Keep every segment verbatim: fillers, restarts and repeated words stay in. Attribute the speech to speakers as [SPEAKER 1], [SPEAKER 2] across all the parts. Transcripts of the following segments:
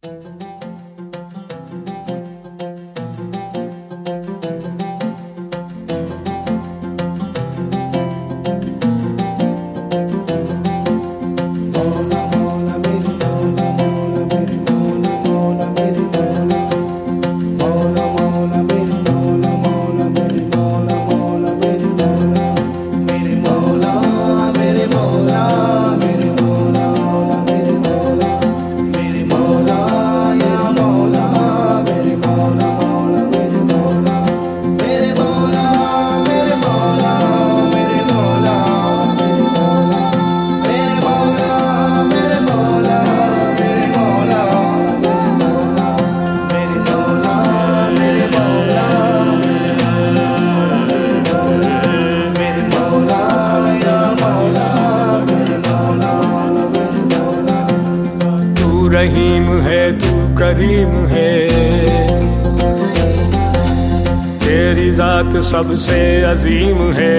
[SPEAKER 1] रहीम है तू करीम है, तेरी जात सबसे अजीम है।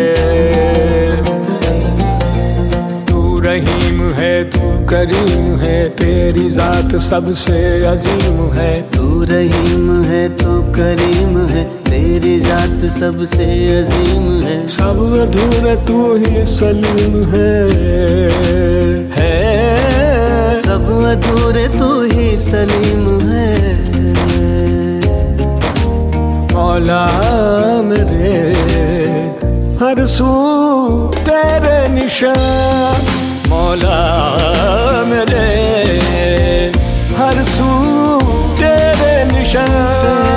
[SPEAKER 1] तू रहीम है तू करीम है, तेरी जात सबसे अजीम है।
[SPEAKER 2] तू रहीम है तू करीम है, तेरी जात सबसे अजीम है।
[SPEAKER 1] सब अधूरे तू ही सलीम है, है
[SPEAKER 2] सब अधूरे तू ही सलीम है।
[SPEAKER 1] मौला मेरे हर सू तेरे निशान, मौला मेरे हर सू तेरे निशान।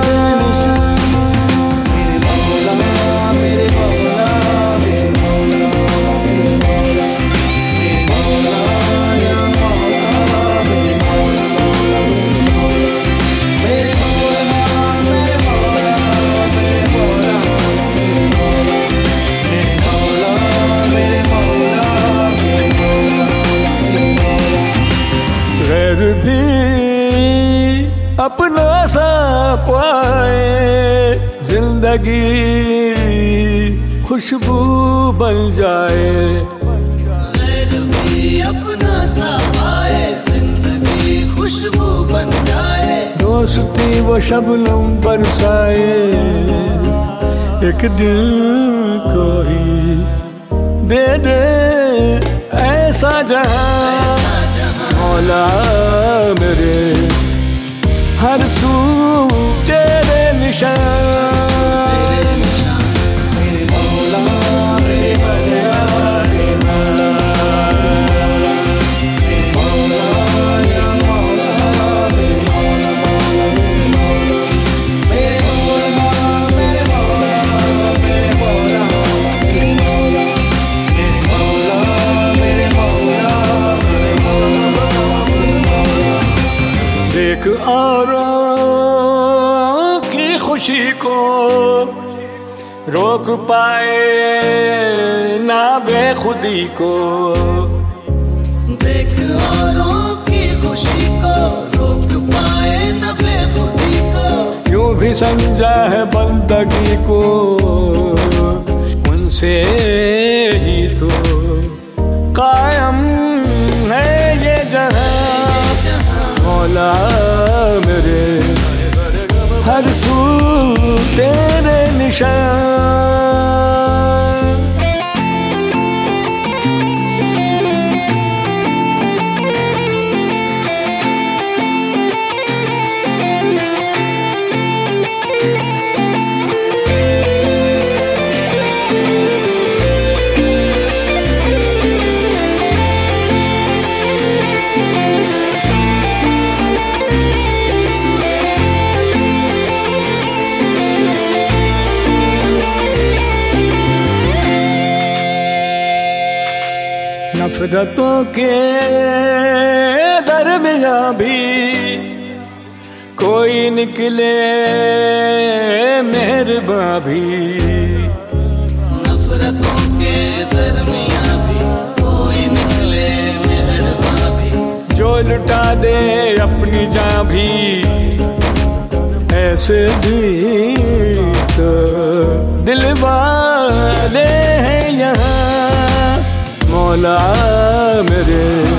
[SPEAKER 1] अपना सा पाए जिंदगी खुशबू बन जाए,
[SPEAKER 2] गैर भी अपना सा पाए जिंदगी खुशबू बन जाए।
[SPEAKER 1] दोस्ती वो शबनम बरसाए, एक दिल को ही दे दे ऐसा जहां। मौला मेरे हर सू तेरे निशान। देख औरों की खुशी को रोक पाए ना बेखुदी को,
[SPEAKER 2] देख औरों की खुशी को रोक पाए ना बेखुदी को।
[SPEAKER 1] यूं भी समझा है बंदगी को उनसे ही तो कायम है ये जहां। मौला मेरे हर सू तेरे निशान। नफरतों के दरमियां भी कोई निकले मेहरबां भी,
[SPEAKER 2] नफरतों के दरमियां भी कोई निकले मेहरबां भी।
[SPEAKER 1] जो लुटा दे अपनी जान भी ऐसे भी तो दिल वाले हैं यहाँ। मौला मेरे